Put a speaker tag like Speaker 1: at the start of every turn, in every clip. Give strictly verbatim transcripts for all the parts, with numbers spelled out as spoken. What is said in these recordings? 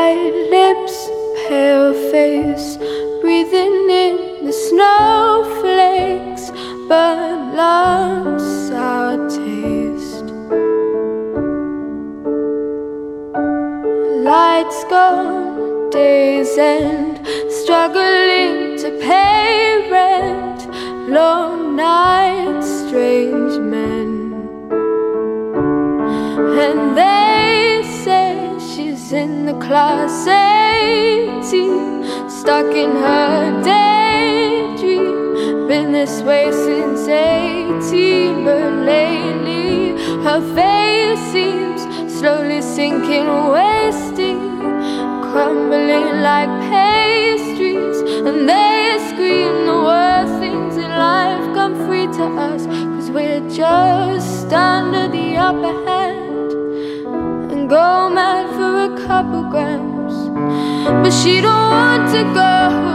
Speaker 1: White lips, pale face, breathing in the snowflakes, but love's sour taste. Lights gone, days end, struggling to pay rent, long nights, strange men. And they say she's in the class eighteen, stuck in her daydream. Been this way since eighteen, but lately her face seems slowly sinking, wasting, crumbling like pastries. And they scream the worst things in life come free to us, 'cause we're just under the upper hand and go mad for a couple grams. But she don't want to go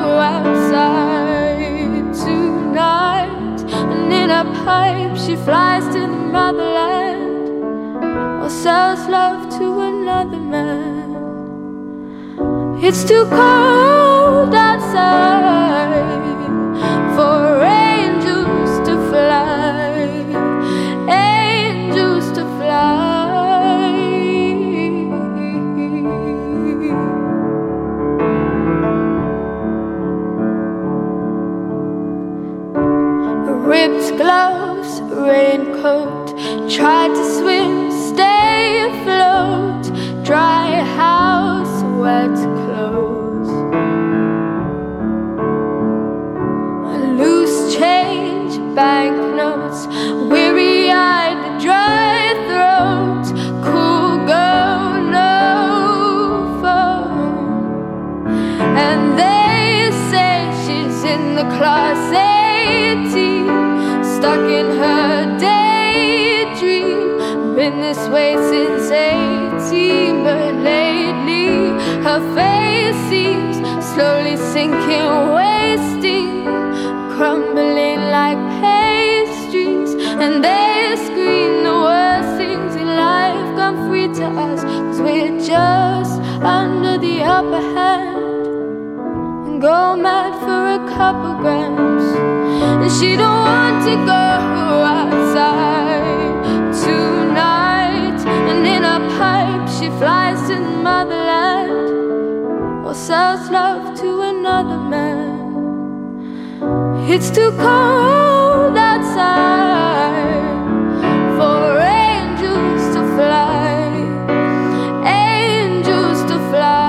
Speaker 1: outside tonight, and in a pipe she flies to the motherland, or sells love to another man. It's too cold outside for angels to fly, angels to fly. Ripped gloves, raincoat, tried to swim, stay afloat, dry house, wet clothes. Loose change, banknotes, weary-eyed, dry throat, cool girl, no phone. And they say she's in the class eighteen, stuck in her daydream. Been this way since eighteen, but lately her face seems slowly sinking, wasting, crumbling like pastries. And they scream the worst things in life come free to us, 'cause we're just under the upper hand and go mad for a couple grams. And she don't want to go outside tonight, and in a pipe she flies to the motherland, or sells love to another man. It's too cold outside for angels to fly, angels to fly.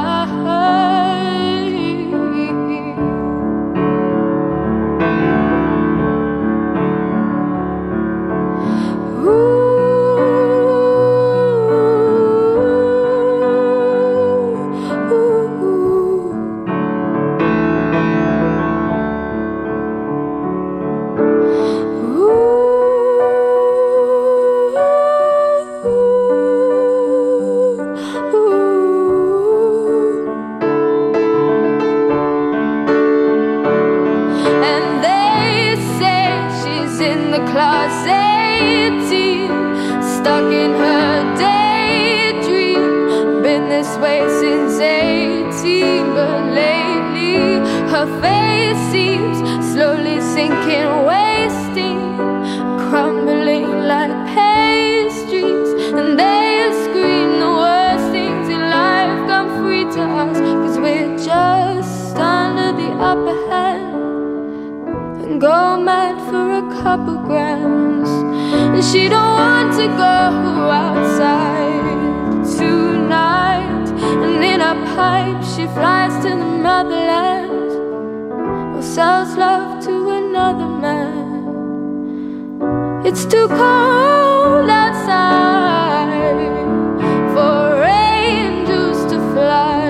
Speaker 1: Class eighteen, stuck in her daydream. Been this way since eighteen, but lately her face seems slowly sinking, wasting, crumbling like pastries. And they scream the worst things in life come free to us, 'cause we're just under the upper hand and go mad for a couple grams. And she don't want to go outside tonight, and in a pipe she flies to the motherland, or sells love to another man. It's too cold outside for angels to fly,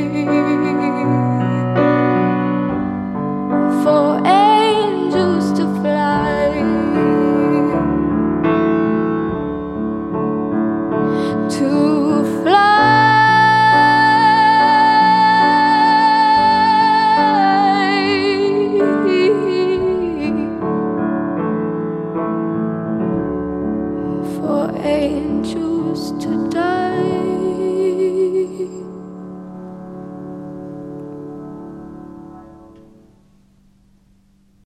Speaker 1: for angels to fly, to fly, for angels to die.